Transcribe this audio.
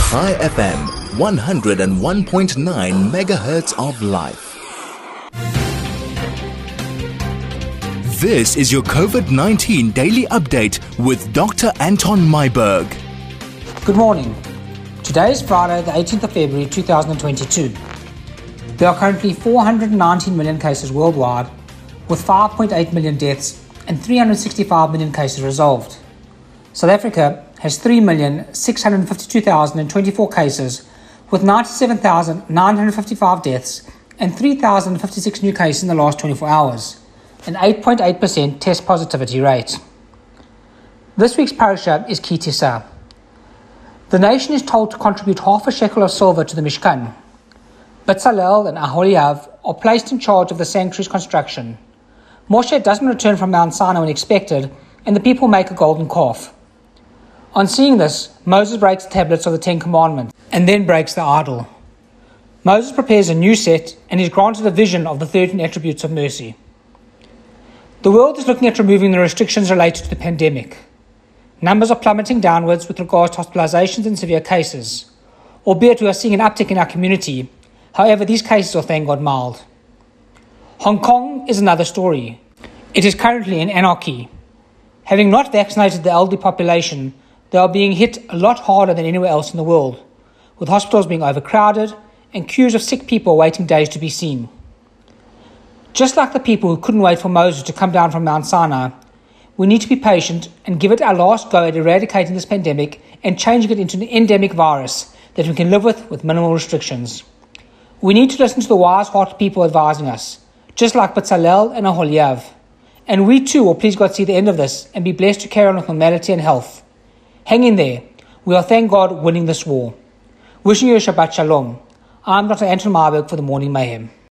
High FM 101.9 megahertz of life. This is your COVID-19 daily update with Dr. Anton Myburgh. Good morning. Today is Friday, the 18th of February 2022. There are currently 419 million cases worldwide, with 5.8 million deaths and 365 million cases resolved. South Africa has 3,652,024 cases, with 97,955 deaths and 3,056 new cases in the last 24 hours, an 8.8% test positivity rate. This week's parasha is Ki Tisa. The nation is told to contribute half a shekel of silver to the Mishkan. Bezalel and Aholiav are placed in charge of the sanctuary's construction. Moshe doesn't return from Mount Sinai when expected, and the people make a golden calf. On seeing this, Moses breaks the tablets of the Ten Commandments and then breaks the idol. Moses prepares a new set and is granted a vision of the 13 attributes of mercy. The world is looking at removing the restrictions related to the pandemic. Numbers are plummeting downwards with regards to hospitalizations and severe cases, albeit we are seeing an uptick in our community. However, these cases are, thank God, mild. Hong Kong is another story. It is currently in anarchy. Having not vaccinated the elderly population, they are being hit a lot harder than anywhere else in the world, with hospitals being overcrowded and queues of sick people waiting days to be seen. Just like the people who couldn't wait for Moses to come down from Mount Sinai, we need to be patient and give it our last go at eradicating this pandemic and changing it into an endemic virus that we can live with minimal restrictions. We need to listen to the wise-hearted people advising us, just like Bezalel and Aholiav. And we too will please God see the end of this and be blessed to carry on with normality and health. Hang in there. We are, thank God, winning this war. Wishing you a Shabbat Shalom. I'm Dr. Anton Myburgh for the Morning Mayhem.